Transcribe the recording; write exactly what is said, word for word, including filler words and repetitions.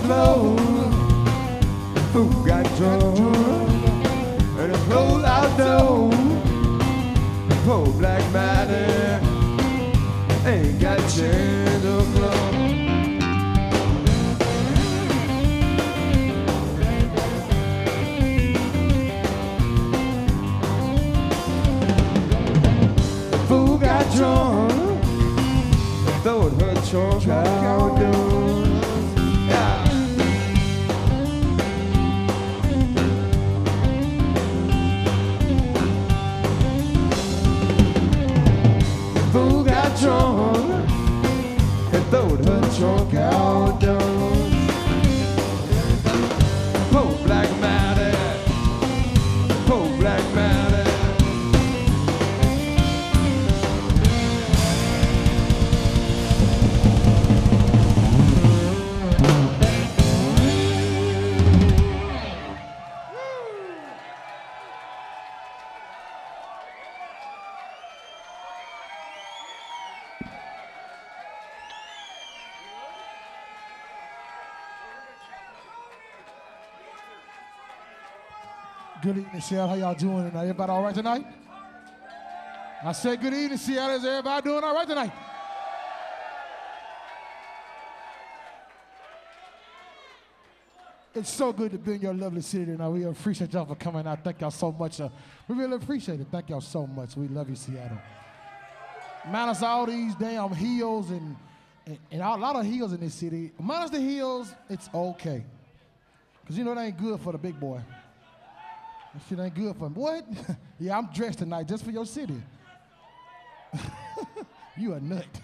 clothes. Who got drunk and it's cold outdoors? Poor black matter ain't got chance to flow. The fool got drunk, throwed her trunk outdoors. Yeah. Fool got drunk and throwed her trunk outdoors. Poor black matter, poor black matter. Good evening, Seattle. How y'all doing tonight? Everybody all right tonight? I said good evening, Seattle. Is everybody doing all right tonight? It's so good to be in your lovely city tonight. We appreciate y'all for coming out. Thank y'all so much. Uh, we really appreciate it. Thank y'all so much. We love you, Seattle. Minus all these damn hills and, and, and a lot of hills in this city. Minus the hills, it's okay. Because you know it ain't good for the big boy. That shit ain't good for me. What? Yeah, I'm dressed tonight just for your city. You a nut.